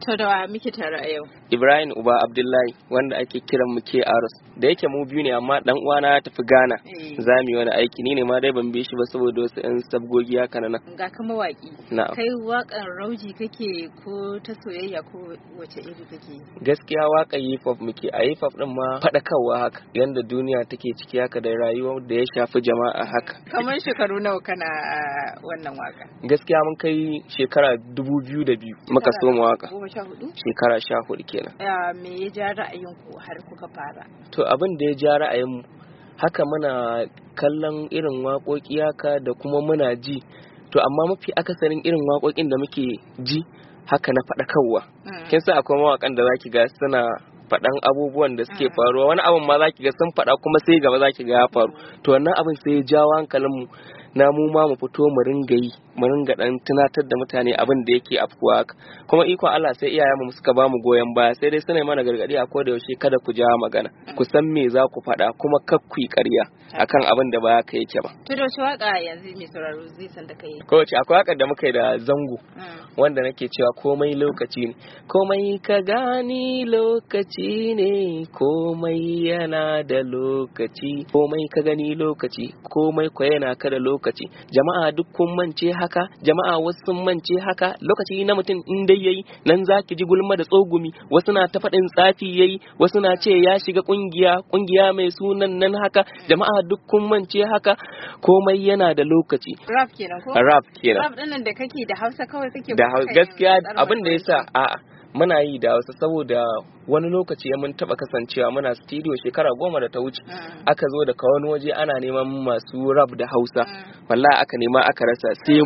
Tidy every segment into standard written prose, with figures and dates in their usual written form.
To da wa muke tare a yau? Ibrahim Uba Abdullahi wanda ake kiran mu ke Aros. Da yake mu biyu ne amma dan uwana ya tafi Ghana. Za mu yi wani aiki ni ne ma dai ban bi shi ba saboda wasu ƴan sabgogi haka nan. Ga ka mawaki. Kai waƙar rauji kake ko ta soyayya ko wace iri kake? Gaskiya waƙar hip hop muke. A hip hop din ma faɗakarwa haka yanda duniya take ciki haka da rayuwar da ya shafi jama'a haka. Kamar shekaru nawa kana wannan waka? Gaskiya mun kai shekara 2002 muka so mu waka. 14? Shekara 14 kenan. Me ya ja ra'ayinku har kuka fara? To abin da ya ja ra'ayinmu haka muna kallon irin waƙoƙi haka da kuma muna ji. To amma mafi akasarin irin waƙoƙin da muke ji haka na faɗakarwa. Kin san akwai mawaƙan da zaki ga suna faɗan abubuwan da suke faruwa, wani abin ma zaki ga sun faɗa kuma sai gaba zaki ga ya faru. To wannan abin sai ya jawo hankalinmu na mu ma mu fito mu ringa yi, mu ringa dan tunatar da mutane abin da yake afkuwa haka. Kuma ikon Allah sai iyayenmu suka ba mu goyon baya, sai dai suna mana gargadi a koda yaushe kada ku ja magana, ku san me za ku faɗa kuma kar ku yi ƙarya akan abin da ba haka yake ba. To da wace waka yanzu mai sauraro zai san da kai? Kowace akwai wakar da muka yi da Zango wanda nake cewa komai lokaci ne, komai ka gani lokaci ne, komai yana da lokaci, komai ka gani lokaci, komai ko yana ka da lokaci. Jama'a duk kun mance haka, jama'a wasu sun mance haka, lokaci na mutum in dai yayi nan zaki ji gulma da tsogumi, wasu na ta faɗin tsafi yayi, wasu na ce ya shiga kungiya mai sunan nan haka, jama'a duk kun mance haka, komai yana da lokaci. Rap kenan ko? Rap kenan. Rap din da kake da Hausa kawai kake? Da gaskiya abin da yasa a'a muna yi da wasu saboda wani lokaci mun taba kasancewa muna studio shekara 10 da ta wuce aka zo da wani waje ana neman masu rap da Hausa wallahi aka nema aka rasa sai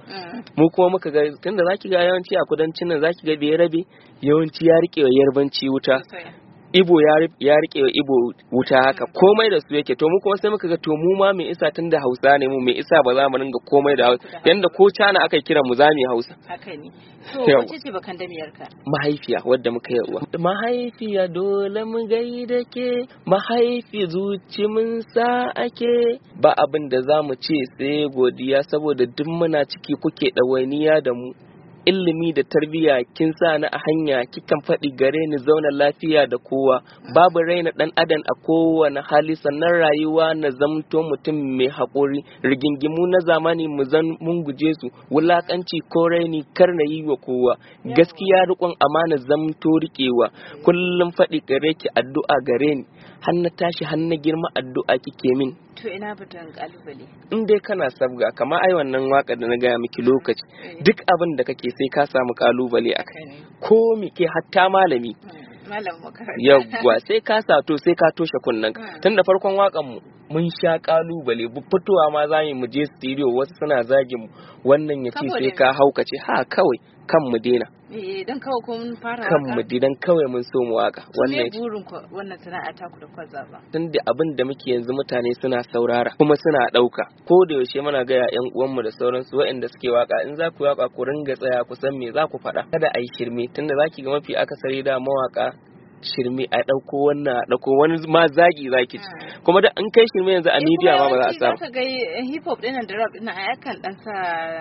mu kuma muka ga tunda zaki ga yawanci a kudancin nan zaki ga bai rabe yawanci ya rike wa yarbanci wuta, Ibo ya rike wa Ibo wuta haka komai da su yake. To mu kuma sai muka ga to mu ma me isa tunda Hausa ne mu me isa ba za mu ringa komai da Hausa yanda ko cana aka kira mu za mu Hausa. Haka ne. To wace ce bakan damiyar ka? Mahaifiya wadda muka yi uwa. Mahaifiya dole mu gaida ke, mahaifi zuci mun sa ake, ba abin da za mu ce sai godiya saboda duk muna ciki kuke ɗawainiya da mu. Ilimi da tarbiyya kin sa ni a hanya, kikan faɗi gare ni zauna lafiya da kowa, babu raina ɗan adam a kowane hali, sannan rayuwa na zamto mutum mai haƙuri, rigingimu na zamani mun guje su, wulaƙanci ko raini kar na yi wa kowa, gaskiya riƙon amana zamto riƙewa, kullum faɗi gare ki addu'a gare ni, har na tashi har na girma addu'a kike min. To ina batun kalubale. In dai kana sabga kamar ai wannan waka da na gaya miki lokaci duk abin da kake sai ka samu kalubale a kai. Ko me ke hatta malami. Malam makaranta. Yawwa sai ka sato sai ka toshe kunnen tun da farkon wakan mu mun sha kalubale fitowa ma za mu je studio wasu suna zagin mu wannan ya ce sai ka haukace ha kawai kan mu dena. Dan kawai kun fara waka. Kan mu dan kawai mun so mu waka. Wannan burin ku wannan sana'a ta ku da kwaza ba. Tun da abin da muke yanzu mutane suna saurara kuma suna dauka. Ko da yaushe muna ga ƴan uwan mu da sauransu waɗanda suke waka in za ku waka ku ringa tsaya ku san me za ku faɗa. Kada ai shirme tunda zaki ga mafi akasari da mawaka shirme a ɗauko wannan a ɗauko wani ma zagi zaki ci kuma da an kai shirme yanzu a media ma ba za a samu. Ka ga hip hop ɗin da rap ɗin akan dan sa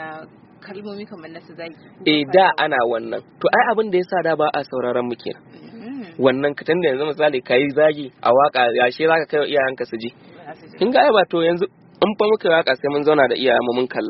kalmomi kamar na su zagi. Da ana wannan to ai abin da yasa da ba a sauraron mu kenan. Wannan ka tunda yanzu misali kai zagi a waka yashe zaka kai iyayenka su ji. Kin ga ai ba to yanzu in fa muka waka sai mun zauna da iyayenmu mun kalla.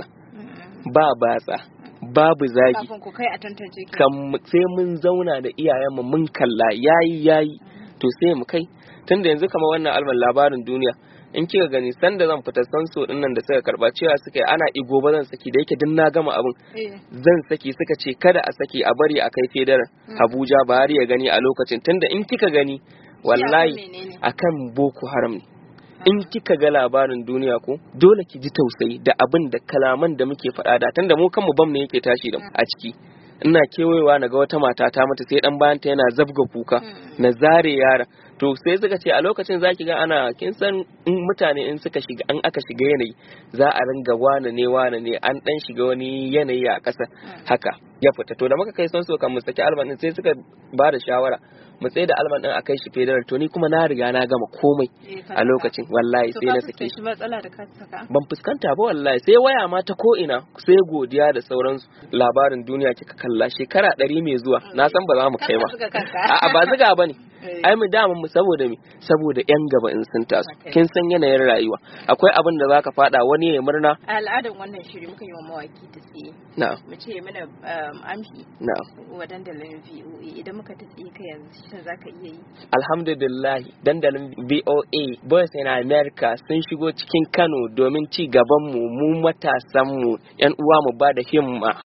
Ba batsa babu zagi kafin ku kai a tantance ki sai mun zauna da iyayenmu mun kalla yayi to sai mu kai tunda yanzu kamar wannan alban labarin duniya in kika gani sanda zan fita sanso din nan da suka karba cewa suka ana igo ba zan saki da yake din na gama abin zan saki suka ce kada a saki a bari a kai fedar Abuja ba har ya gani a lokacin tunda in kika gani wallahi akan Boko Haram ne in kika ga labarin duniya ko dole ki ji tausayi da abin da kalaman da muke faɗa da tunda mu kanmu bam ne yake tashi da a ciki ina kewayewa na ga wata mata ta mata sai dan bayan ta yana zabga kuka na zare yara to sai suka ce a lokacin zaki ga ana kin san in mutane in suka shiga an aka shiga yanayi za a ringa wane ne an dan shiga wani yanayi a ƙasa haka ya fita. To da muka kai son so kan mu saki alban din sai suka ba da shawara mu tsaye da alban din a kai shi federal. To ni kuma na riga na gama komai a lokacin wallahi sai na sake shi. Ban fuskanta ba wallahi, sai waya ma ta ko ina, sai godiya da sauransu. Labarin duniya kika kalla shekara 100 mai zuwa na san ba za mu kai ba. A'a ba zuga bane. Ai mu dama mu saboda yan gaba in sun taso. Kin san yanayin rayuwa akwai abin da zaka fada wani ya murna. Al'adan wannan shiri muka yi wa mawaki ta tsiye. Na'am. Mu ce mana amshi. Na'am. Wa dandalin VOA idan muka ta tsiye ka yanzu shin zaka iya yi? Alhamdulillah dandalin VOA Voice in America sun shigo cikin Kano domin ci gaban mu matasan mu yan uwa mu ba da himma.